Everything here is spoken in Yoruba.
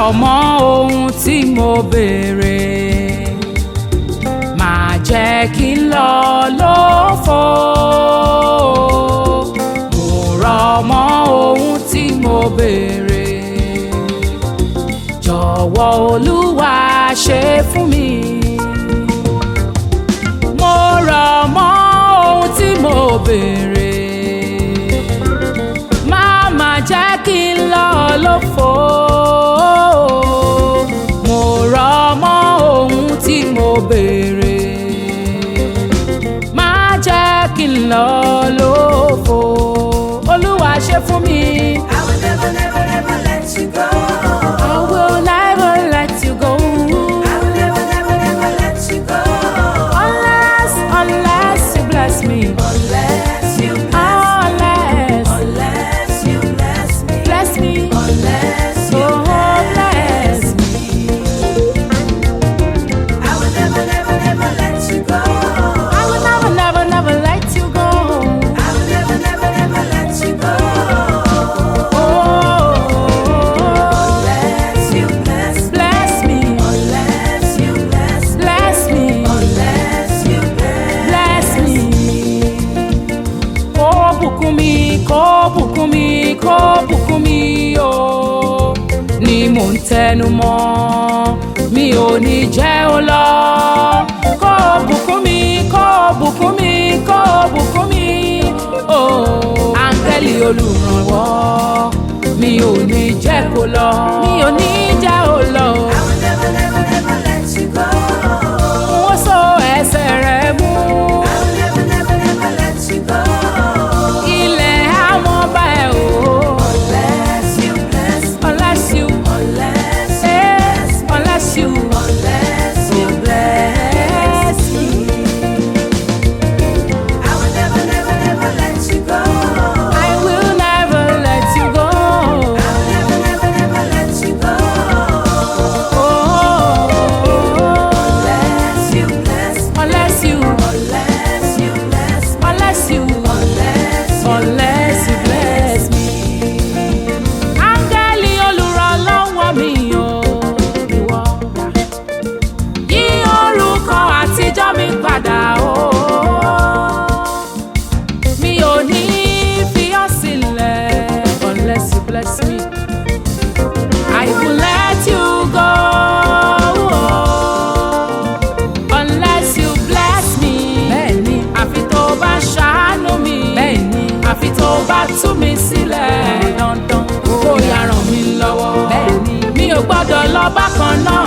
rọ̀ mọ́ ohun tí mo béèrè, má jẹ́ kí n lọ lófo. Mo rọ̀ mọ́ ohun tí mo béèrè, jọ̀wọ́ Olúwa ṣe fún mi. Mo rọ̀ mọ́ ohun tí mo béèrè, má jẹ́ kí n lọ lófo. Mo rọ̀ mọ́ ohun tí mo béèrè, má jẹ́ kí n lọ lófo. Olúwa ṣe fún mi. I will never, never, never let you go. I will never let you go. I will never, never, never let you go. Unless you bless me. Unless you bless me. Unless you bless me. Bless me. Unless you bless me. I will never, never, never let you go. I will never, never, never let you go. I will never, never, never let you go. Unless you bless me. Bless me. Unless you bless me. Bless me. Unless you Bless me. Kó bùkún mi, kó bùkún mi, kó bùkún mi o. Ni mò ń tẹnu mọ́, mi ò ní jẹ́ ó lọ. Kó bùkún mi, kó bùkún mi, kó bùkún mi o. Áńgẹ́lì olùrànwọ́, mi ò ní jẹ́ kó lọ. Mi ò ní jẹ́ ó lọ. I will never, never, never let you go. Wọ́n so ẹsẹ̀ rẹ̀ mú. I will never, never, never let you go. Ilẹ̀ àwọn ọba ẹ̀ o. Unless you bless me. Unless you, Unless you unless you, unless you bless me. I will never, never, never let you go. I will never let you go. I will never, never, never let you go. Unless you bless me. Unless you, Unless you bless me. unless you, Unless you bless me. Áńgẹ́lì olùrànlọ́wọ́ mi o, ìwọ dà. Yí orúkọ àtijọ́ mi padà o. Mi ò ní fi ọ́ sílẹ̀ unless you bless me. I will let you go unless you bless me. Bẹ́ẹ̀ni, àfi tó bá ṣàánú mi. Bẹ́ẹ̀ni, àfi tó bá tú mi sílẹ̀. Dandan kó yá ràn mí lọ́wọ́. Bẹ́ẹ̀ni, mi ò gbọ́dọ̀ lọ bákan náà